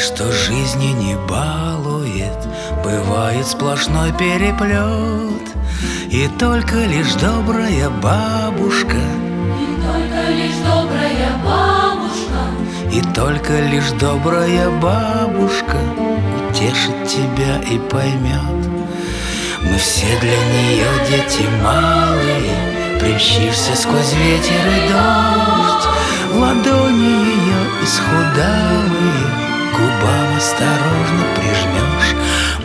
что жизни не балует, бывает сплошной переплет. И только лишь добрая бабушка, и только лишь добрая бабушка, и только лишь добрая бабушка утешит тебя и поймет. Мы все для нее дети малые, примчишься сквозь ветер и дождь. Ладони ее исхудалые к губам осторожно прижмешь.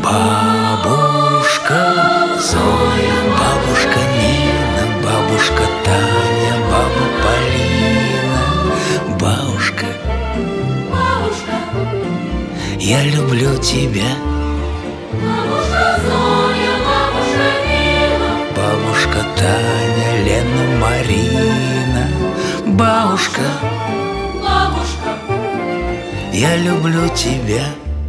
Бабушка Зоя, бабушка Нина, бабушка Таня, баба Полина. Бабушка, бабушка, я люблю тебя. бабушка Зоя, бабушка Нина, Бабушка Таня, Лена, Марина. Бабушка, бабушка, я люблю тебя.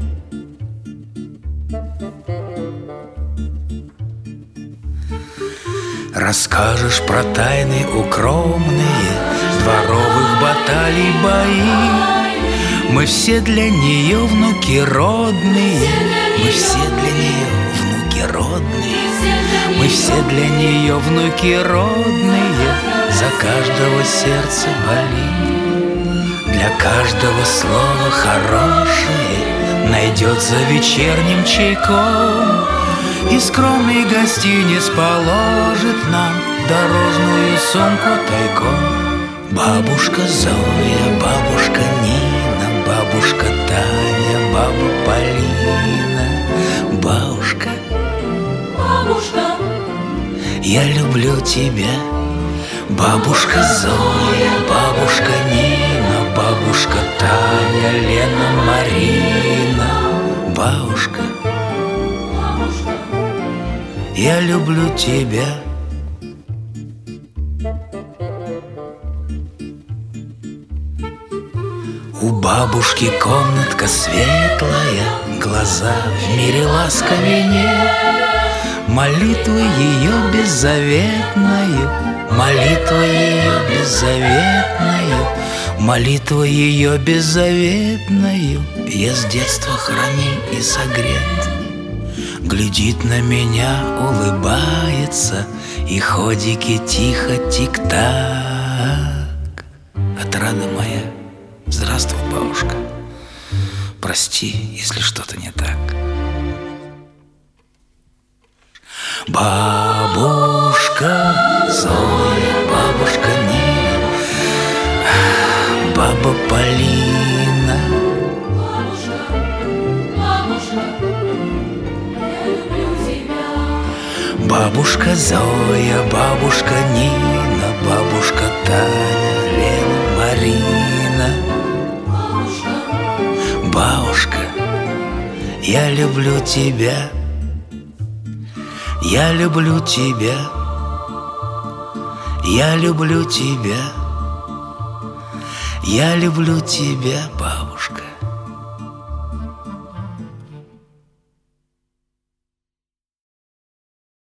Расскажешь про тайны укромные дворовых баталий бои. Мы все для нее внуки родные, мы все для нее внуки родные, мы все для нее внуки родные. За каждого сердце болит, для каждого слова хорошее найдется вечерним чайком. И скромный гостиниц положит нам дорожную сумку тайком. Бабушка Зоя, бабушка Нина, бабушка Таня, баба Полина. Бабушка, бабушка, я люблю тебя. Бабушка Зоя, бабушка Нина, бабушка Таня, Лена, Марина. Бабушка, бабушка, я люблю тебя. У бабушки комнатка светлая, глаза в мире ласковее нет. Молитва ее беззаветною, молитва ее беззаветною, молитва ее беззаветною я с детства храним и согрет. Глядит на меня, улыбается, и ходики тихо тик-так. Отрада моя, здравствуй, бабушка. Прости, если что-то не так. Бабушка Зоя, бабушка Нина, баба Полина. бабушка, бабушка, я люблю тебя. Бабушка Зоя, бабушка Нина, бабушка Таня, Лена, Марина. Бабушка, Бабушка, я люблю тебя. Я люблю тебя. Я люблю тебя. Я люблю тебя, бабушка.